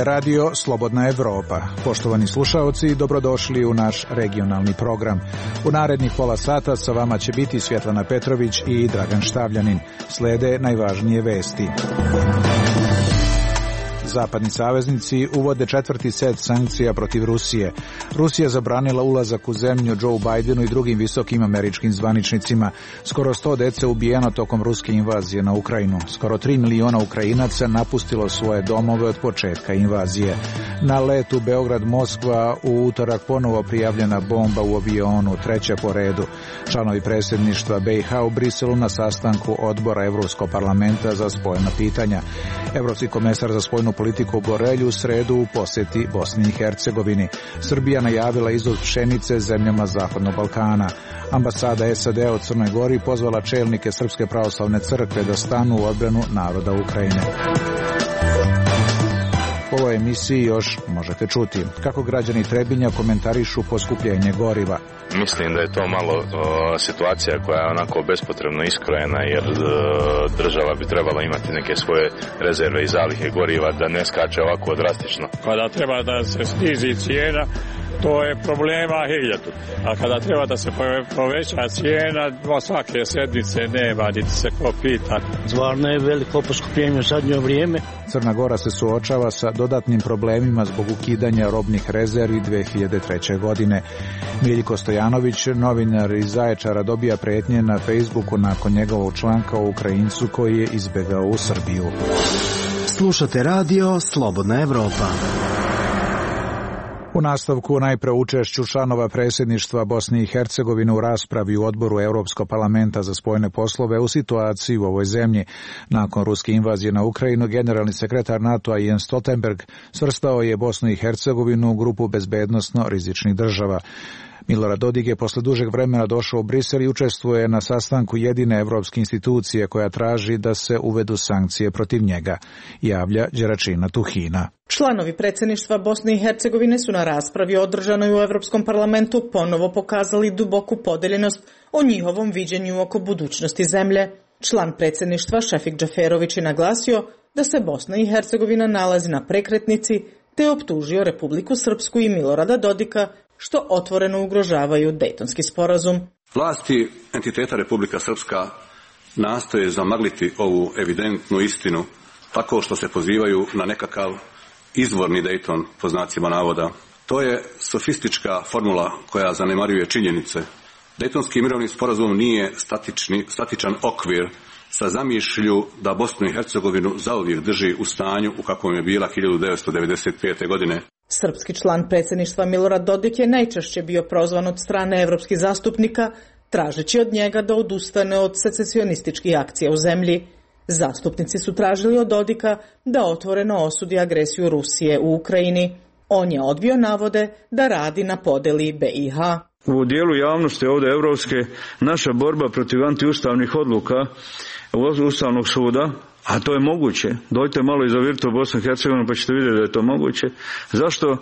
je radio Slobodna Evropa. Poštovani slušaoci, dobrodošli u naš regionalni program. U narednih pola sata sa vama će biti Svjetlana Petrović i Dragan Štavljanin. Slede najvažnije vesti. Zapadni saveznici uvode 4. set sankcija protiv Rusije. Rusija zabranila ulazak u zemlju Joe Bidenu i drugim visokim američkim zvaničnicima. Skoro 100 dece ubijeno tokom ruske invazije na Ukrajinu. Skoro 3 miliona Ukrajinaca napustilo svoje domove od početka invazije. Na letu Beograd-Moskva u utorak ponovo prijavljena bomba u avionu, treća po redu. Članovi predsjedništva BiH u Briselu na sastanku odbora Evropskog parlamenta za spoljna pitanja. Evropski komesar za spoljnu politiku Borelj u sredu u posjeti Bosni i Hercegovini. Srbija najavila izvoz pšenice zemljama Zapadnog Balkana. Ambasada SAD-a u Crnoj Gori pozvala čelnike Srpske pravoslavne crkve da stanu u odbranu naroda Ukrajine. U ovoj emisiji još možete čuti kako građani Trebinja komentarišu poskupljenje goriva. Mislim da je to malo situacija koja je onako bespotrebno iskrojena, jer država bi trebala imati neke svoje rezerve i zalihe goriva da ne skače ovako drastično. Kada treba da se snizi cijena, to je problema 1000. A kada treba da se poveća cijena, svake sedmice nema, niti se ko pita. Stvarno je veliko poskupljenje u zadnje vrijeme. Crna Gora se suočava sa dodatnim problemima zbog ukidanja robnih rezervi 2003. godine. Miljko Stojanović, novinar iz Zaječara, dobija pretnje na Facebooku nakon njegovog članka o Ukrajincu koji je izbjegao u Srbiju. Slušate radio Slobodna Evropa. U nastavku najpre učešću članova predsjedništva Bosne i Hercegovine u raspravi u odboru Europskog parlamenta za spoljne poslove u situaciji u ovoj zemlji. Nakon ruske invazije na Ukrajinu, generalni sekretar NATO-a Jens Stoltenberg svrstao je Bosnu i Hercegovinu u grupu bezbednosno rizičnih država. Milorad Dodik je posle dužeg vremena došao u Brisel i učestvuje na sastanku jedine evropske institucije koja traži da se uvedu sankcije protiv njega, javlja Đeračina Tuhina. Članovi predsjedništva Bosne i Hercegovine su na raspravi održanoj u Europskom parlamentu ponovo pokazali duboku podeljenost o njihovom viđenju oko budućnosti zemlje. Član predsjedništva Šefik Džaferović je naglasio da se Bosna i Hercegovina nalazi na prekretnici te optužio Republiku Srpsku i Milorada Dodika što otvoreno ugrožavaju Dejtonski sporazum. Vlasti entiteta Republika Srpska nastoje zamagliti ovu evidentnu istinu tako što se pozivaju na nekakav izvorni Dejton, po znacima navoda. To je sofistička formula koja zanemaruje činjenice. Dejtonski mirovni sporazum nije statičan okvir sa zamišlju da Bosnu i Hercegovinu zauvijek drži u stanju u kakvom je bila 1995. godine. Srpski član predsjedništva Milorad Dodik je najčešće bio prozvan od strane evropskih zastupnika, tražeći od njega da odustane od secesionističkih akcija u zemlji. Zastupnici su tražili od Dodika da otvoreno osudi agresiju Rusije u Ukrajini. On je odbio navode da radi na podeli BiH. U dijelu javnosti ovdje evropske naša borba protiv antiustavnih odluka Ustavnog suda, a to je moguće. Dođite malo i zavirite u Bosnu i Hercegovinu pa ćete vidjeti da je to moguće. Zašto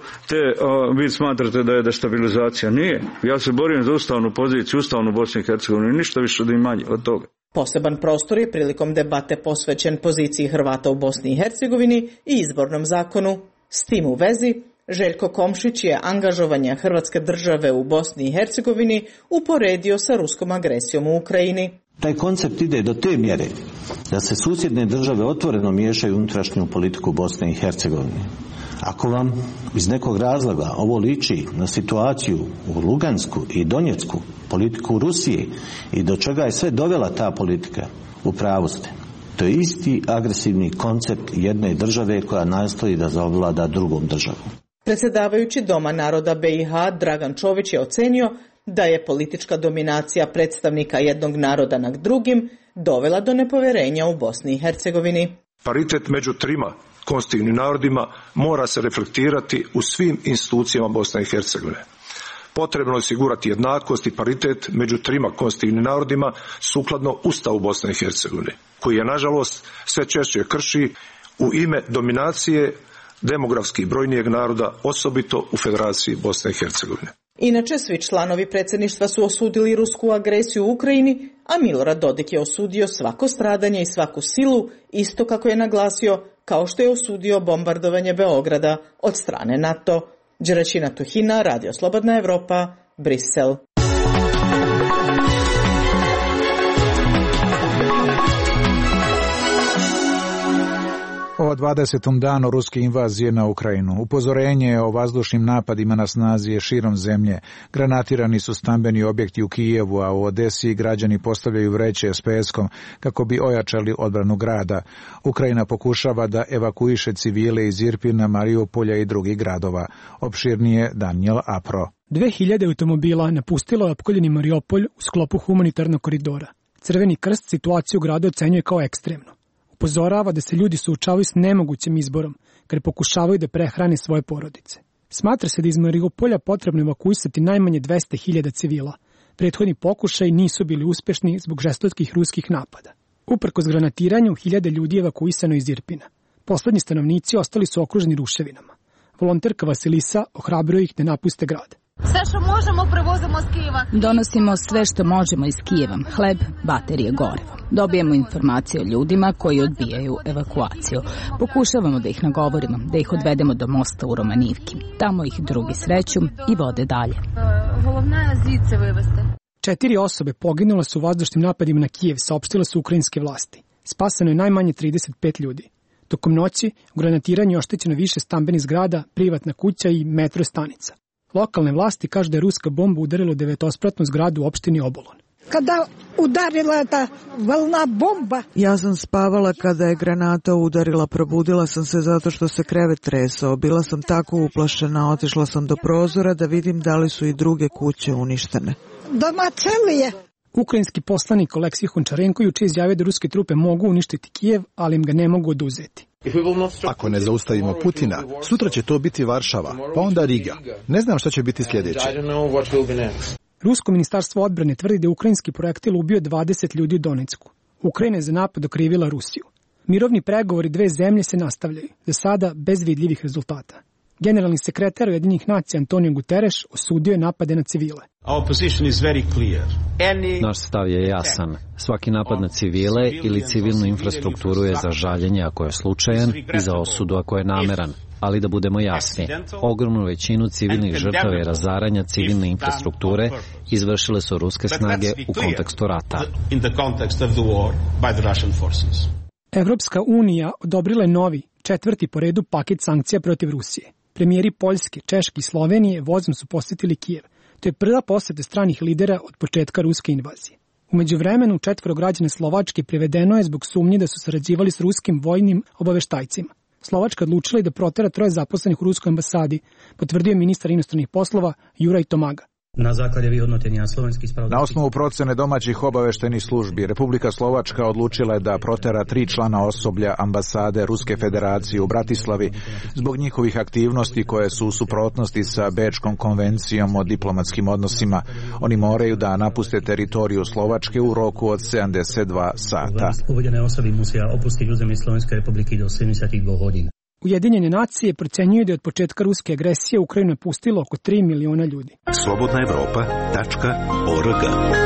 vi smatrate da je destabilizacija? Nije. Ja se borim za ustavnu poziciju, ustavnu Bosnu i Hercegovinu i ništa više da im manje od toga. Poseban prostor je prilikom debate posvećen poziciji Hrvata u Bosni i Hercegovini i izbornom zakonu. S tim u vezi, Željko Komšić je angažovanje Hrvatske države u Bosni i Hercegovini uporedio sa ruskom agresijom u Ukrajini. Taj koncept ide do te mjere da se susjedne države otvoreno miješaju u unutrašnju politiku Bosne i Hercegovine. Ako vam iz nekog razloga ovo liči na situaciju u Lugansku i Donjecku, politiku Rusije i do čega je sve dovela ta politika, u pravu ste. To je isti agresivni koncept jedne države koja nastoji da zavlada drugom državom. Predsjedavajući Doma naroda BiH Dragan Čović je ocenio da je politička dominacija predstavnika jednog naroda nad drugim dovela do nepovjerenja u Bosni i Hercegovini. Paritet među trima konstitutivnim narodima mora se reflektirati u svim institucijama Bosne i Hercegovine. Potrebno je osigurati jednakost i paritet među trima konstitutivnim narodima sukladno Ustavu Bosne i Hercegovine, koji je nažalost sve češće krši u ime dominacije demografski brojnijeg naroda, osobito u Federaciji Bosne i Hercegovine. Inače, svi članovi predsjedništva su osudili rusku agresiju u Ukrajini, a Milorad Dodik je osudio svako stradanje i svaku silu, isto kako je naglasio kao što je osudio bombardovanje Beograda od strane NATO. Đeračina Tuhina, Radio Slobodna Evropa, Brisel. O 20. danu ruske invazije na Ukrajinu. Upozorenje o vazdušnim napadima na snazi je širom zemlje. Granatirani su stambeni objekti u Kijevu, a u Odesi građani postavljaju vreće s peskom kako bi ojačali odbranu grada. Ukrajina pokušava da evakuiše civile iz Irpina, Mariupolja i drugih gradova. Opširnije Daniel Apro. 2000 automobila napustilo je opkoljeni Mariupolj u sklopu humanitarnog koridora. Crveni krst situaciju u gradu ocenjuje kao ekstremno. Upozorava da se ljudi suočavaju s nemogućim izborom, kad pokušavaju da prehrane svoje porodice. Smatra se da iz Mariupolja potrebno evakuisati najmanje 200.000 civila. Prethodni pokušaj nisu bili uspešni zbog žestokih ruskih napada. Uprkos granatiranju, 1000 ljudi je evakuisano iz Irpina. Poslednji stanovnici ostali su okruženi ruševinama. Volonterka Vasilisa ohrabruje ih da napuste grad. Sve što možemo prevozimo s Kijeva. Donosimo sve što možemo iz Kijeva, hleb, baterije, gorivo. Dobijemo informacije o ljudima koji odbijaju evakuaciju. Pokušavamo da ih nagovorimo, da ih odvedemo do mosta u Romanivki. Tamo ih drugi sreću i vode dalje. Головне звідси вивезти. 4 osobe poginule su u vazdušnim napadima na Kijev, saopštile su ukrajinske vlasti. Spaseno je najmanje 35 ljudi. Tokom noći u granatiranju je oštećeno više stambenih zgrada, privatna kuća i metro stanica. Lokalne vlasti kažu da je ruska bomba udarila u 9-spratnu zgradu u opštini Obolon. Kada udarila ta valna bomba. Ja sam spavala kada je granata udarila, probudila sam se zato što se krevet tresao. Bila sam tako uplašena, otišla sam do prozora da vidim da li su i druge kuće uništene. Doma celije. Ukrajinski poslanik Oleksij Hončarenko juče izjavio da ruske trupe mogu uništiti Kijev, ali im ga ne mogu oduzeti. Ako ne zaustavimo Putina, sutra će to biti Varšava, pa onda Riga. Ne znam šta će biti sljedeće. Rusko ministarstvo odbrane tvrdi da je ukrajinski projektil ubio 20 ljudi u Donecku. Ukrajina je za napad okrivila Rusiju. Mirovni pregovori dve zemlje se nastavljaju, za sada bez vidljivih rezultata. Generalni sekretar Ujedinjenih nacija Antonio Guterres osudio je napade na civile. Naš stav je jasan. Svaki napad na civile ili civilnu infrastrukturu je za žaljenje ako je slučajan i za osudu ako je nameran. Ali da budemo jasni, ogromnu većinu civilnih žrtava i razaranja civilne infrastrukture izvršile su ruske snage u kontekstu rata. Evropska unija odobrila je novi, 4. po redu paket sankcija protiv Rusije. Premijeri Poljske, Češke i Slovenije vozom su posjetili Kijev. To je prva posjeta stranih lidera od početka ruske invazije. U međuvremenu 4 građana Slovačke privedeno je zbog sumnje da su sarađivali s ruskim vojnim obaveštajcima. Slovačka odlučila je da protera 3 zaposlenih u ruskoj ambasadi, potvrdio je ministar inostranih poslova Juraj Tomaga. Na osnovu procene domaćih obaveštajnih službi, Republika Slovačka odlučila je da protera 3 člana osoblja ambasade Ruske federacije u Bratislavi zbog njihovih aktivnosti koje su u suprotnosti sa Bečkom konvencijom o diplomatskim odnosima. Oni moraju da napuste teritoriju Slovačke u roku od 72 sata. Ujedinjene nacije procenjuju da je od početka ruske agresije Ukrajinu napustilo oko 3 miliona ljudi. slobodnaevropa.org.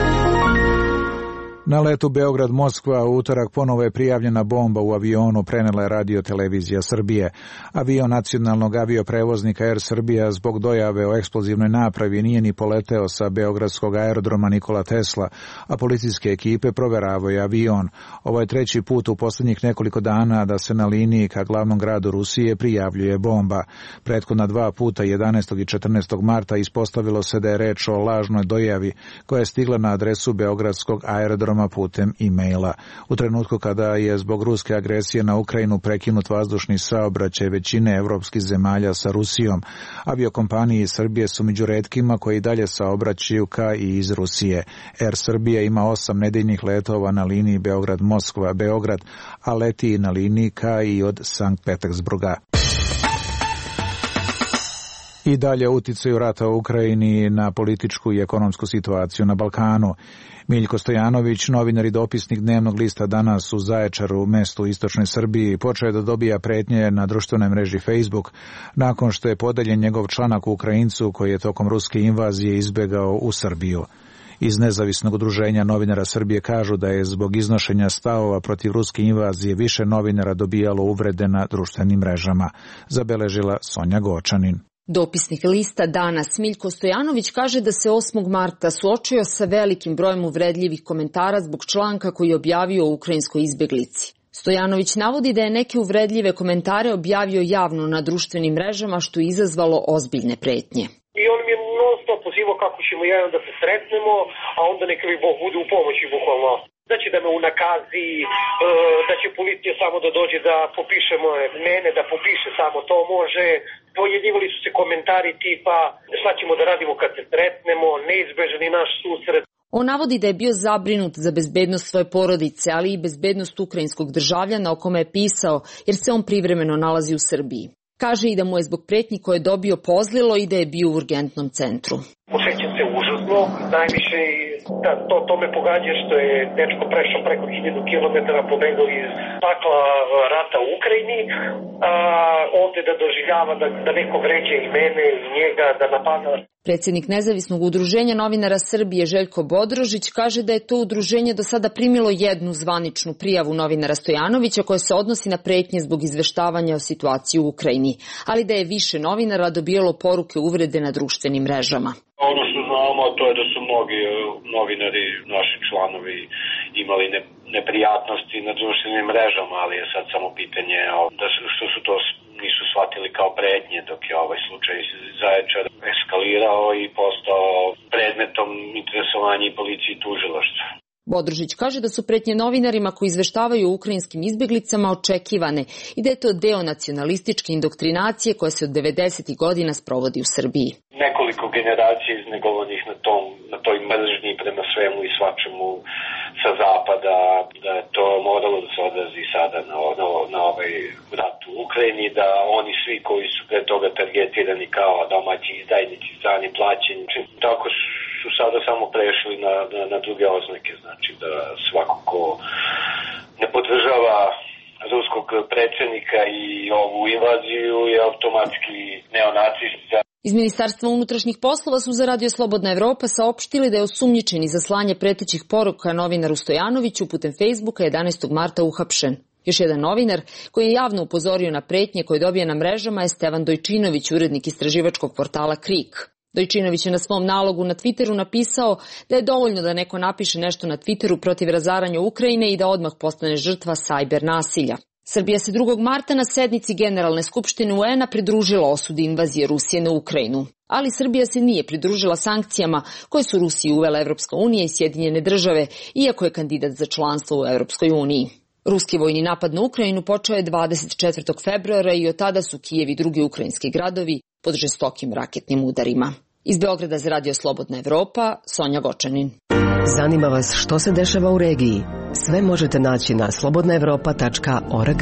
Na letu Beograd-Moskva u utorak ponovo je prijavljena bomba u avionu, prenela je Radio Televizija Srbije. Avion nacionalnog avioprevoznika Air Srbija zbog dojave o eksplozivnoj napravi nije ni poleteo sa beogradskog aerodroma Nikola Tesla, a policijske ekipe proveravaju avion. Ovo je 3. put u posljednjih nekoliko dana da se na liniji ka glavnom gradu Rusije prijavljuje bomba. Prethodna 2 puta 11. i 14. marta ispostavilo se da je reč o lažnoj dojavi koja je stigla na adresu beogradskog aerodroma putem e-maila. U trenutku kada je zbog ruske agresije na Ukrajinu prekinut vazdušni saobraćaj većine evropskih zemalja sa Rusijom, aviokompanije iz Srbije su među retkima koji dalje saobraćaju ka i iz Rusije. Air Srbija ima 8 nedeljnih letova na liniji Beograd-Moskva-Beograd, a leti na liniji ka i od Sankt Petersburga. I dalje uticaju rata u Ukrajini na političku i ekonomsku situaciju na Balkanu. Miljko Stojanović, novinar i dopisnik dnevnog lista Danas u Zaječaru, mestu u istočnoj Srbiji, počeo je da dobija pretnje na društvenoj mreži Facebook nakon što je podeljen njegov članak u Ukrajincu koji je tokom ruske invazije izbegao u Srbiju. Iz nezavisnog udruženja novinara Srbije kažu da je zbog iznošenja stavova protiv ruske invazije više novinara dobijalo uvrede na društvenim mrežama, zabeležila Sonja Gočanin. Dopisnik lista Danas Smiljko Stojanović kaže da se 8. marta suočio sa velikim brojem uvredljivih komentara zbog članka koji je objavio o ukrajinskoj izbeglici. Stojanović navodi da je neke uvredljive komentare objavio javno na društvenim mrežama, što je izazvalo ozbiljne pretnje. I on mi je non stop pozivao kako ćemo jedan da se sretnemo, a onda neka mi Bog bude u pomoći bukvalno. Znači da me unakazi, da će policija samo da dođe da popiše mene, da popiše samo to može. Pojavljivali su se komentari tipa šta ćemo da radimo kad se sretnemo, neizbežan je naš susret. On navodi da je bio zabrinut za bezbednost svoje porodice, ali i bezbednost ukrajinskog državljana o kome je pisao, jer se on privremeno nalazi u Srbiji. Kaže i da mu je zbog pretnji koje je dobio pozlilo i da je bio u urgentnom centru. Osjećam se užasno, najviše to me pogađa što je dečko prešao preko 1000 kilometara, pobegao iz pakla rata u Ukrajini, ovde da doživljava da neko vređe i mene i njega, da napada. Predsjednik Nezavisnog udruženja novinara Srbije Željko Bodrožić kaže da je to udruženje do sada primilo jednu zvaničnu prijavu novinara Stojanovića koja se odnosi na pretnje zbog izveštavanja o situaciji u Ukrajini, ali da je više novinara dobijalo poruke uvrede na društvenim mrežama. Ono što znamo to je da su mnogi novinari, naši članovi, imali neprijatnosti na društvenim mrežama, ali je sad samo pitanje što su to nisu shvatili kao pretnje, dok je ovaj slučaj Zaječar eskalirao i postao predmetom interesovanja i policije i tužilaštva. Bodrožić kaže da su pretnje novinarima koji izveštavaju o ukrajinskim izbeglicama očekivane i da je to deo nacionalističke indoktrinacije koja se od 90. godina sprovodi u Srbiji. Nekoliko generacija iznegovanih na toj mržnji prema svemu i svačemu sa zapada, da je to moralo da se odrazi sada na ovaj rat u Ukrajini, da oni svi koji su pre toga targetirani kao domaći izdajnici, strani plaćeni, tako su sada samo prešli na druge oznake, znači da svako ko ne podržava ruskog predsjednika i ovu invaziju je automatski neonacista. Iz Ministarstva unutrašnjih poslova su za Radio Slobodna Evropa saopštili da je osumnjičeni za slanje pretećih poruka novinaru Stojanoviću putem Facebooka 11. marta uhapšen. Još jedan novinar koji je javno upozorio na pretnje koje dobija na mrežama je Stevan Dojčinović, urednik istraživačkog portala Krik. Dojčinović je na svom nalogu na Twitteru napisao da je dovoljno da neko napiše nešto na Twitteru protiv razaranja Ukrajine i da odmah postane žrtva sajber nasilja. Srbija se 2. marta na sednici Generalne skupštine UN-a pridružila osudi invazije Rusije na Ukrajinu. Ali Srbija se nije pridružila sankcijama koje su Rusiji uvele Evropska unija i Sjedinjene države, iako je kandidat za članstvo u Evropskoj uniji. Ruski vojni napad na Ukrajinu počeo je 24. februara i od tada su Kijev i drugi ukrajinski gradovi pod žestokim raketnim udarima. Iz Beograda za Radio Slobodna Evropa, Sonja Gočanin. Zanima vas što se dešava u regiji? Sve možete naći na slobodnaevropa.org.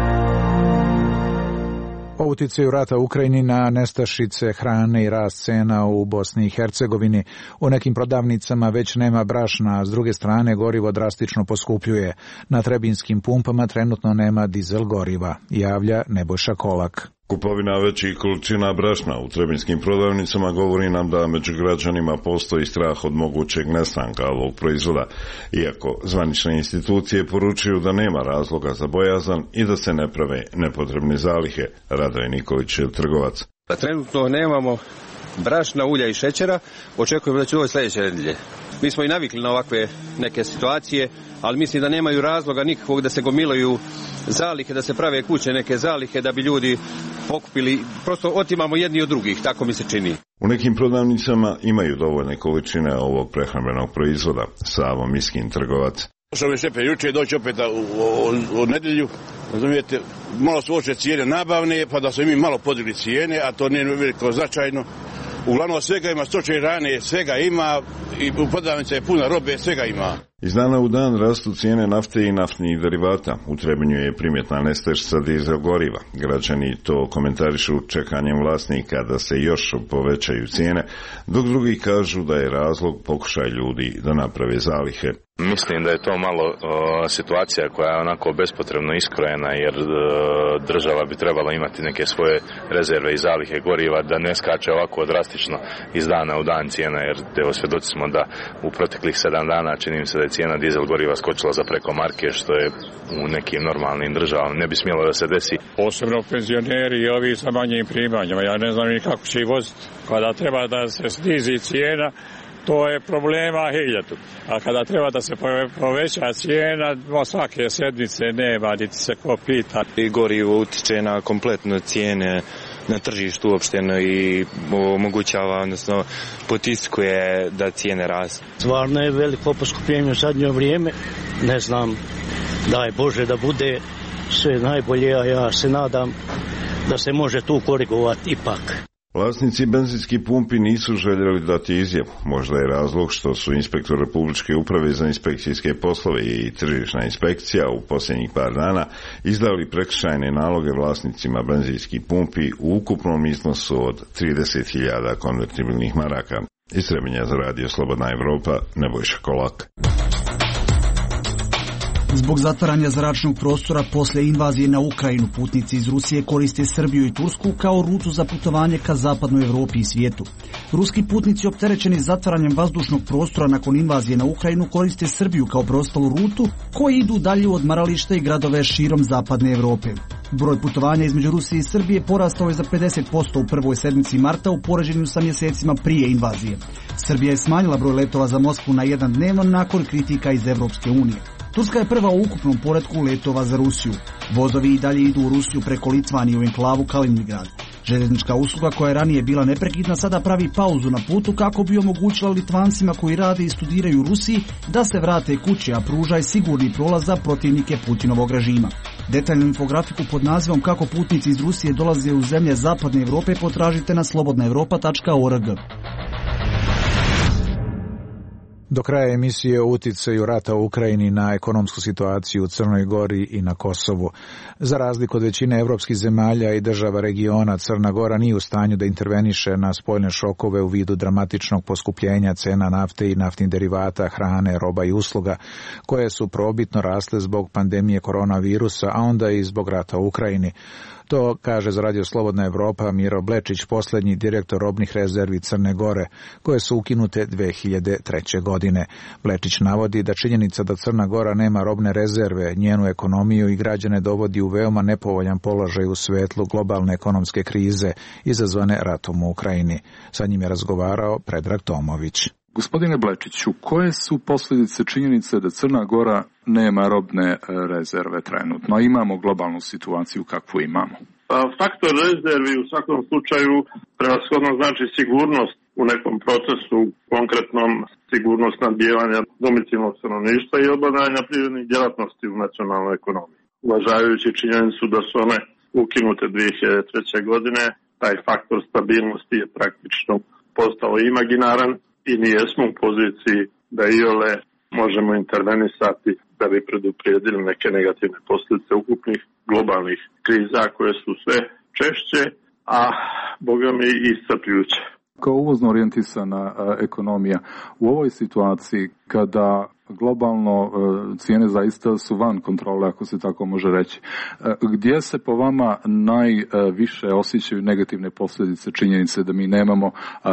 O uticaju rata u Ukrajini na nestašice hrane i rast cena u Bosni i Hercegovini. U nekim prodavnicama već nema brašna, a s druge strane gorivo drastično poskupljuje. Na trebinskim pumpama trenutno nema dizel goriva, javlja Nebojša Kolak. Kupovina većih količina brašna u trebinskim prodavnicama govori nam da među građanima postoji strah od mogućeg nestanka ovog proizvoda, iako zvanične institucije poručuju da nema razloga za bojazan i da se ne prave nepotrebne zalihe. Radoje Nikolić, trgovac. Trenutno nemamo brašna, ulja i šećera, očekujemo da će ovo sljedeće nedelje. Mi smo i navikli na ovakve neke situacije, ali mislim da nemaju razloga nikakvog da se gomilaju zalihe, da se prave kuće neke zalihe da bi ljudi pokupili, prosto otimamo jedni od drugih, tako mi se čini. U nekim prodavnicama imaju dovoljne količine ovog prehrambenog proizvoda. Savo Miskin, trgovac. Što mi šepe juče doći opet u nedjelju, razumijete, malo su oče cijene nabavne, pa da su mi malo podigli cijene, a to nije veliko značajno. Uglavnom svega ima, stočne hrane, svega ima i u prodavnici je puna robe, svega ima. Iz dana u dan rastu cijene nafte i naftnih derivata. U Trebinju je primjetna nestašica dizel goriva. Građani to komentarišu čekanjem vlasnika da se još povećaju cijene, dok drugi kažu da je razlog pokušaj ljudi da naprave zalihe. Mislim da je to malo situacija koja je onako bespotrebno iskrojena, jer država bi trebala imati neke svoje rezerve i zalihe goriva, da ne skače ovako drastično iz dana u dan cijena, jer svjedoci smo da u proteklih 7 dana čini mi se da je cijena dizel goriva skočila za preko marke, što je u nekim normalnim državama ne bi smjelo da se desi. Posebno penzioneri i ovi sa manjim primanjima, ja ne znam ni kako će ih voziti. Kada treba da se snizi cijena, to je problema 1000. A kada treba da se poveća cijena, svake sedmice nema, niti se ko pita. I gorivo utiče na kompletno cijene na tržištu uopšteno i omogućava, odnosno potiskuje da cijene rastu. Stvarno je veliko poskupljenje u zadnje vrijeme. Ne znam, daj Bože da bude sve najbolje, a ja se nadam da se može tu korigovati ipak. Vlasnici benzinskih pumpi nisu željeli dati izjavu. Možda je razlog što su inspektor Republičke uprave za inspekcijske poslove i tržišna inspekcija u posljednjih par dana izdali prekršajne naloge vlasnicima benzinskih pumpi u ukupnom iznosu od 30.000 konvertibilnih maraka. Iz Trebinja za Radio Slobodna Evropa, Nebojša Kolak. Zbog zatvaranja zračnog prostora posle invazije na Ukrajinu, putnici iz Rusije koriste Srbiju i Tursku kao rutu za putovanje ka zapadnoj Evropi i svijetu. Ruski putnici opterećeni zatvaranjem vazdušnog prostora nakon invazije na Ukrajinu koriste Srbiju kao preostalu rutu koji idu dalje u odmarališta i gradove širom zapadne Evrope. Broj putovanja između Rusije i Srbije porastao je za 50% u prvoj sedmici marta u poređenju sa mjesecima prije invazije. Srbija je smanjila broj letova za Moskvu na 1 dnevno nakon kritika iz Evropske unije. Turska je prva u ukupnom poretku letova za Rusiju. Vozovi i dalje idu u Rusiju preko Litvanije u enklavu Kaliningrad. Željeznička usluga koja je ranije bila neprekidna sada pravi pauzu na putu kako bi omogućila Litvancima koji rade i studiraju u Rusiji da se vrate kući, a pruža je sigurni prolaz za protivnike Putinovog režima. Detaljnu infografiku pod nazivom kako putnici iz Rusije dolaze u zemlje zapadne Evrope potražite na slobodnaevropa.org. Do kraja emisije o uticaju rata u Ukrajini na ekonomsku situaciju u Crnoj Gori i na Kosovu. Za razliku od većine evropskih zemalja i država regiona, Crna Gora nije u stanju da interveniše na spoljne šokove u vidu dramatičnog poskupljenja cena nafte i naftnih derivata, hrane, roba i usluga, koje su probitno rasle zbog pandemije koronavirusa, a onda i zbog rata u Ukrajini. To kaže za Radio Slobodna Evropa Miro Blečić, posljednji direktor robnih rezervi Crne Gore, koje su ukinute 2003. godine. Blečić navodi da činjenica da Crna Gora nema robne rezerve, njenu ekonomiju i građane dovodi u veoma nepovoljan položaj u svetlu globalne ekonomske krize izazvane ratom u Ukrajini. Sa njim je razgovarao Predrag Tomović. Gospodine Blečiću, koje su posljedice činjenice da Crna Gora nema robne rezerve trenutno, a imamo globalnu situaciju kakvu imamo? Faktor rezervi u svakom slučaju prevashodno znači sigurnost u nekom procesu, konkretnom sigurnost snabdijevanja domicilnog stanovništva i obavljanja privrednih djelatnosti u nacionalnoj ekonomiji. Uvažavajući činjenicu da su one ukinute 2003. godine, taj faktor stabilnosti je praktično postao imaginaran i nijesmo u poziciji da iole možemo intervenisati da bi preduprijedili neke negativne posljedice ukupnih globalnih kriza koje su sve češće, a bogami i iscrpljujuće. Kao uvozno orijentisana ekonomija u ovoj situaciji kada globalno cijene zaista su van kontrole, ako se tako može reći, gdje se po vama najviše osjećaju negativne posljedice činjenice da mi nemamo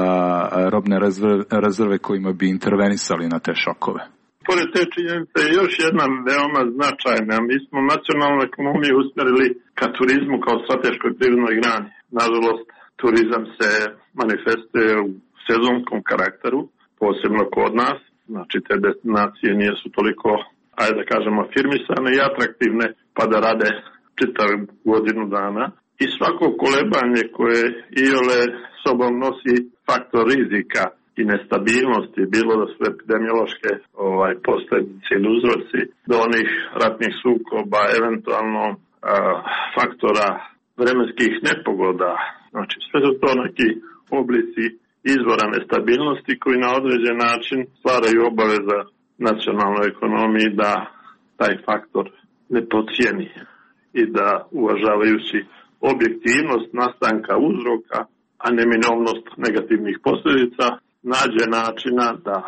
robne rezerve kojima bi intervenisali na te šokove? Pored te činjenice je još jedna veoma značajna. Mi smo nacionalnu ekonomiju usmjerili ka turizmu kao strateškoj privrednoj grani. Nažalost, turizam se manifestuje u sezonskom karakteru, posebno kod nas. Znači, te destinacije nisu toliko, ajde da kažemo, afirmisane i atraktivne, pa da rade čitav godinu dana. I svako kolebanje koje iole sobom nosi faktor rizika i nestabilnosti, bilo da su epidemiološke posljedice ili uzroci, do onih ratnih sukoba, eventualno faktora vremenskih nepogoda. Znači, sve su to neki oblici izvora nestabilnosti koji na određen način stvaraju obaveza nacionalnoj ekonomiji da taj faktor ne podcijeni i da uvažavajući objektivnost nastanka uzroka, a neminovnost negativnih posljedica, nađe načina da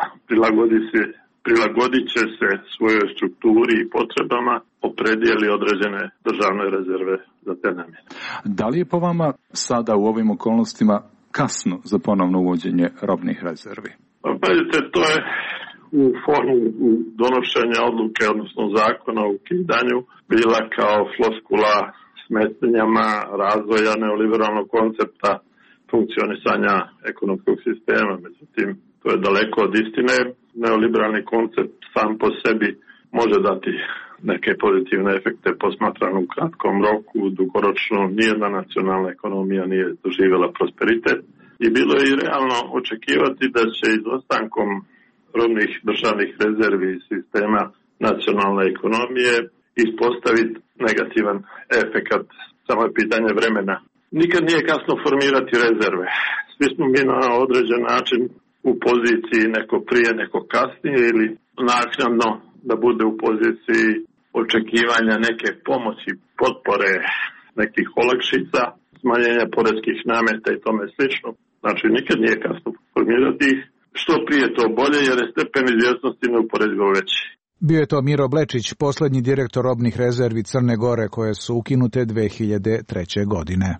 prilagodit će se svojoj strukturi i potrebama, opredijeli određene državne rezerve za te namjene. Da li je po vama sada u ovim okolnostima kasno za ponovno uvođenje robnih rezervi? Pazite, to je u formu donošenja odluke, odnosno zakona o ukidanju, bila kao floskula smetnjama razvoja neoliberalnog koncepta funkcionisanja ekonomskog sistema. Međutim, to je daleko od istine. Neoliberalni koncept sam po sebi može dati neke pozitivne efekte posmatrano u kratkom roku, dugoročno nijedna nacionalna ekonomija nije doživjela prosperitet i bilo je i realno očekivati da će izostankom robnih državnih rezervi sistema nacionalne ekonomije ispostaviti negativan efekat, samo je pitanje vremena. Nikad nije kasno formirati rezerve. Svi smo mi na određen način u poziciji neko prije, neko kasnije ili naknadno da bude u poziciji očekivanja neke pomoći, potpore, nekih olakšica, smanjenja poreskih nameta i tome slično. Znači nikad nije kasno formirati ih. Što prije to bolje jer je stepen izvjesnosti neuporedivo veći. Bio je to Miro Blečić, poslednji direktor robnih rezervi Crne Gore koje su ukinute 2003. godine.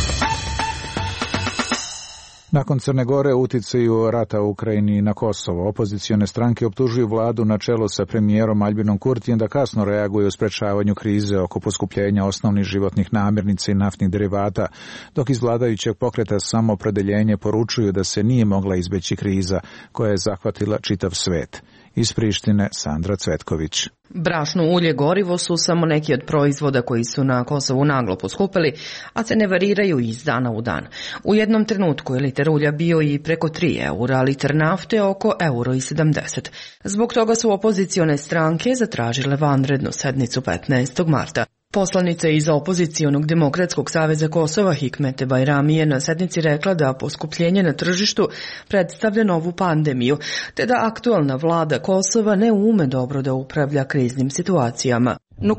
Nakon Crne Gore uticaju rata u Ukrajini i na Kosovo. Opozicione stranke optužuju vladu na čelu sa premijerom Albinom Kurtijem da kasno reaguju u sprečavanju krize oko poskupljenja osnovnih životnih namirnica i naftnih derivata, dok iz vladajućeg pokreta Samoopredeljenje poručuju da se nije mogla izbeći kriza koja je zahvatila čitav svet. Iz Prištine Sandra Cvetković. Brašno, ulje, gorivo su samo neki od proizvoda koji su na Kosovu naglo poskupili, a cene variraju iz dana u dan. U jednom trenutku je liter ulja bio i preko 3 eura, a liter nafte oko €1,70. Zbog toga su opozicione stranke zatražile vanrednu sednicu 15. marta. Poslanica iz opozicionog Demokratskog saveza Kosova Hikmete Bajrami je na sednici rekla da poskupljenje na tržištu predstavlja novu pandemiju, te da aktualna vlada Kosova ne ume dobro da upravlja kriznim situacijama.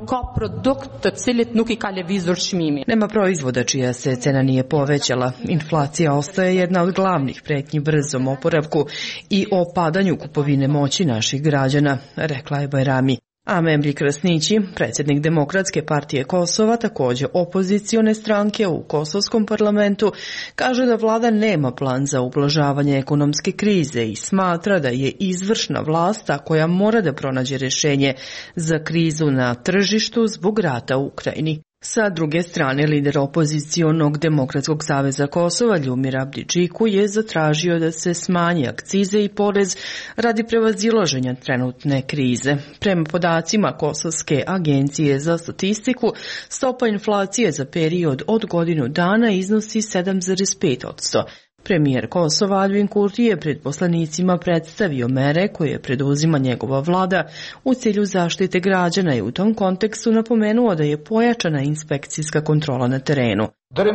Nema proizvoda čija se cena nije povećala. Inflacija ostaje jedna od glavnih pretnji brzom oporavku i o padanju kupovine moći naših građana, rekla je Bajrami. A Memri Krasnići, predsjednik Demokratske partije Kosova, također opozicione stranke u kosovskom parlamentu, kaže da vlada nema plan za ublažavanje ekonomske krize i smatra da je izvršna vlast ta koja mora da pronađe rješenje za krizu na tržištu zbog rata u Ukrajini. Sa druge strane, lider opozicionog Demokratskog saveza Kosova Ljumir Abdidžiku je zatražio da se smanje akcize i porez radi prevazilaženja trenutne krize. Prema podacima Kosovske agencije za statistiku, stopa inflacije za period od godinu dana iznosi 7,5%. Premijer Kosova Albin Kurti je pred poslanicima predstavio mere koje preduzima njegova vlada u cilju zaštite građana i u tom kontekstu napomenuo da je pojačana inspekcijska kontrola na terenu.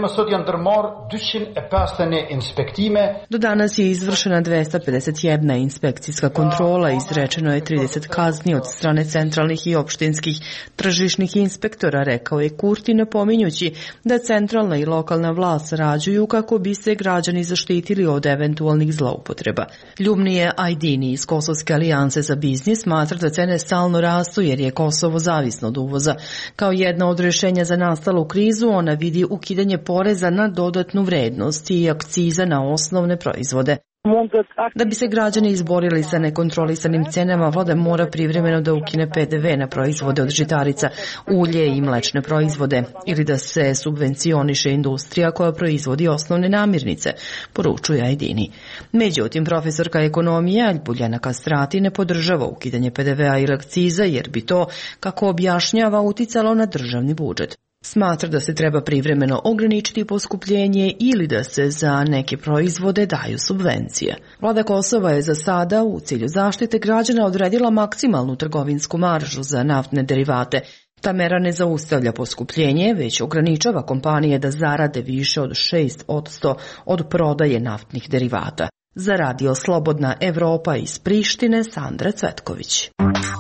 Do danas je izvršena 251 inspekcijska kontrola, izrečeno je 30 kazni od strane centralnih i opštinskih tržišnih inspektora, rekao je Kurti, napominjući da centralna i lokalna vlast sarađuju kako bi se građani zaštitili od eventualnih zloupotreba. Ljubnije Ajdini iz Kosovske alijanse za biznis smatra da cene stalno rastu jer je Kosovo zavisno od uvoza. Kao jedna od rješenja za nastalu krizu ona vidi ukidanje poreza na dodatnu vrednost i akciza na osnovne proizvode. Da bi se građani izborili sa nekontrolisanim cenama, vlada mora privremeno da ukine PDV na proizvode od žitarica, ulje i mlečne proizvode ili da se subvencioniše industrija koja proizvodi osnovne namirnice, poručuje Ajdini. Međutim, profesorka ekonomije Albuljana Kastrati ne podržava ukidanje PDV-a ili akciza jer bi to, kako objašnjava, uticalo na državni budžet. Smatra da se treba privremeno ograničiti poskupljenje ili da se za neke proizvode daju subvencije. Vlada Kosova je za sada u cilju zaštite građana odredila maksimalnu trgovinsku maržu za naftne derivate. Ta mera ne zaustavlja poskupljenje, već ograničava kompanije da zarade više od 6% od prodaje naftnih derivata. Za Radio Slobodna Evropa iz Prištine, Sandra Cvetković.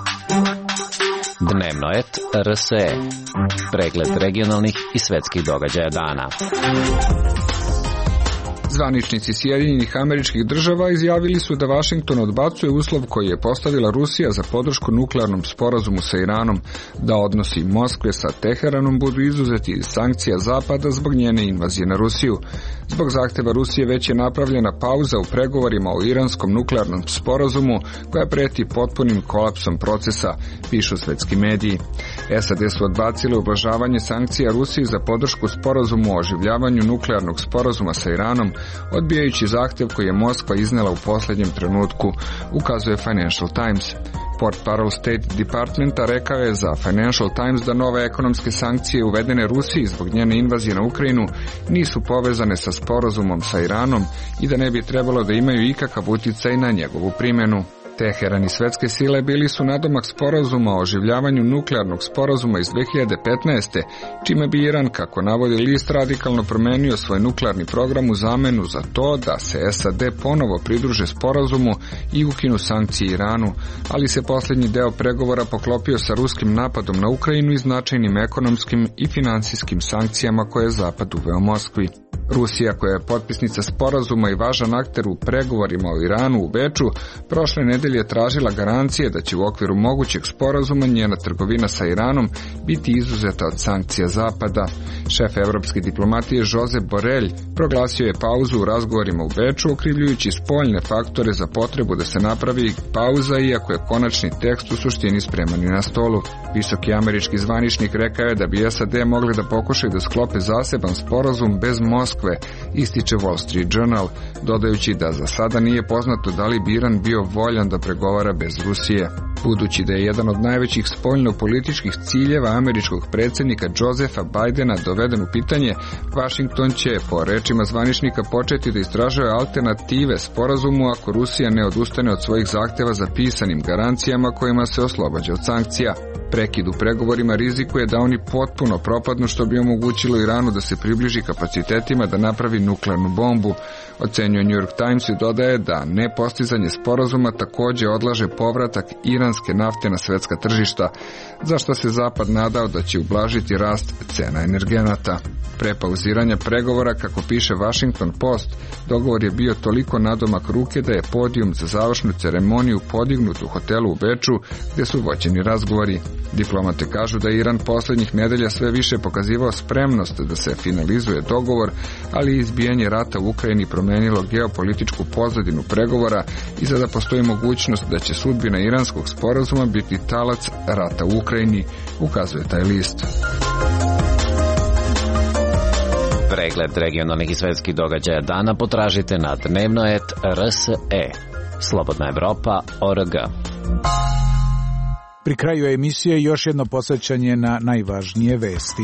Dnevnoet RSE. Pregled regionalnih i svetskih događaja dana. Zvaničnici Sjedinjenih Američkih Država izjavili su da Vašington odbacuje uslov koji je postavila Rusija za podršku nuklearnom sporazumu sa Iranom, da odnosi Moskve sa Teheranom budu izuzeti iz sankcija Zapada zbog njene invazije na Rusiju. Zbog zahteva Rusije već je napravljena pauza u pregovorima o iranskom nuklearnom sporazumu koja preti potpunim kolapsom procesa, pišu svetski mediji. SAD su odbacile ublažavanje sankcija Rusiji za podršku sporazumu o oživljavanju nuklearnog sporazuma sa Iranom, odbijajući zahtev koji je Moskva iznela u posljednjem trenutku, ukazuje Financial Times. Portparol State Departmenta rekao je za Financial Times da nove ekonomske sankcije uvedene Rusiji zbog njene invazije na Ukrajinu nisu povezane sa sporazumom sa Iranom i da ne bi trebalo da imaju ikakav utjecaj na njegovu primjenu. Teheran i svetske sile bili su nadomak sporazuma o oživljavanju nuklearnog sporazuma iz 2015. čime bi Iran, kako navodi list, radikalno promenio svoj nuklearni program u zamenu za to da se SAD ponovo pridruže sporazumu i ukinu sankcije Iranu, ali se posljednji deo pregovora poklopio sa ruskim napadom na Ukrajinu i značajnim ekonomskim i financijskim sankcijama koje je Zapad uveo Moskvi. Rusija, koja je potpisnica sporazuma i važan akter u pregovorima o Iranu u Beču, prošle nedelje tražila garancije da će u okviru mogućeg sporazuma njena trgovina sa Iranom biti izuzeta od sankcija Zapada. Šef evropske diplomatije Josep Borrell proglasio je pauzu u razgovorima u Beču, okrivljujući spoljne faktore za potrebu da se napravi pauza, iako je konačni tekst u suštini spreman na stolu. Visoki američki zvaničnik rekao je da bi SAD mogli da pokušaju da sklope zaseban sporazum bez Moskve, ističe Wall Street Journal, dodajući da za sada nije poznato da li bi Iran bio voljan da pregovara bez Rusije. Budući da je jedan od najvećih spoljno-političkih ciljeva američkog predsjednika Josepha Bidena doveden u pitanje, Washington će, po rečima zvaničnika, početi da istražuje alternative sporazumu ako Rusija ne odustane od svojih zahtjeva za pisanim garancijama kojima se oslobađa od sankcija. Prekid u pregovorima rizikuje da oni potpuno propadnu, što bi omogućilo Iranu da se približi kapacitetima da napravi nuklearnu bombu, ocenjuje New York Times i dodaje da nepostizanje sporazuma također odlaže povratak iranske nafte na svetska tržišta, za što se Zapad nadao da će ublažiti rast cena energenata. Pre pauziranja pregovora, kako piše Washington Post, dogovor je bio toliko nadomak ruke da je podijum za završnu ceremoniju podignut u hotelu u Beču, gdje su vođeni razgovori. Diplomate kažu da je Iran posljednjih nedelja sve više pokazivao spremnost da se finalizuje dogovor, ali izbijanje rata u Ukrajini promenilo geopolitičku pozadinu pregovora i sada postoji mogućnost da će sudbina iranskog sporazuma biti talac rata u Ukrajini, ukazuje taj list. Pregled regionalnih i svetskih događaja dana potražite na dnevno.rs.e. Slobodna Evropa.org. Pri kraju emisije još jedno podsjećanje na najvažnije vesti.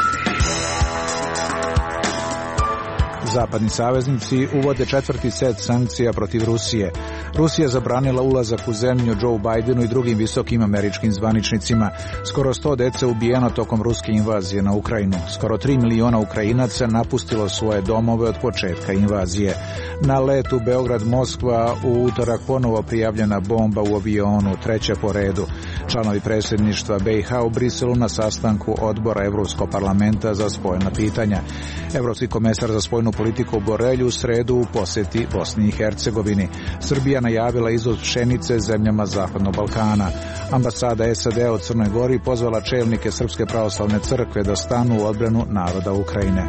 Zapadni saveznici uvode 4. set sankcija protiv Rusije. Rusija zabranila ulazak u zemlju Joe Bidenu i drugim visokim američkim zvaničnicima. Skoro 100 dece ubijeno tokom ruske invazije na Ukrajinu. Skoro 3 miliona Ukrajinaca napustilo svoje domove od početka invazije. Na letu Beograd-Moskva u utorak ponovo prijavljena bomba u avionu, 3. po redu. Članovi predsjedništva BiH u Briselu na sastanku odbora Evropskog parlamenta za spoljna pitanja. Evropski komesar za spoljnu politiku Borrell u sredu u posjeti Bosni i Hercegovini. Srbija najavila izvoz pšenice zemljama Zapadnog Balkana. Ambasada SAD u Crnoj Gori pozvala čelnike Srpske pravoslavne crkve da stanu u odbranu naroda Ukrajine.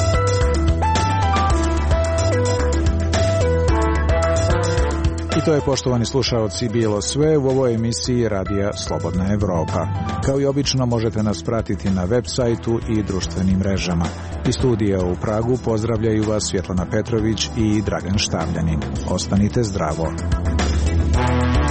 I to je, poštovani slušaoci, bilo sve u ovoj emisiji Radija Slobodna Evropa. Kao i obično možete nas pratiti na web sajtu i društvenim mrežama. Iz studija u Pragu pozdravljaju vas Svjetlana Petrović i Dragan Štavljanin. Ostanite zdravo.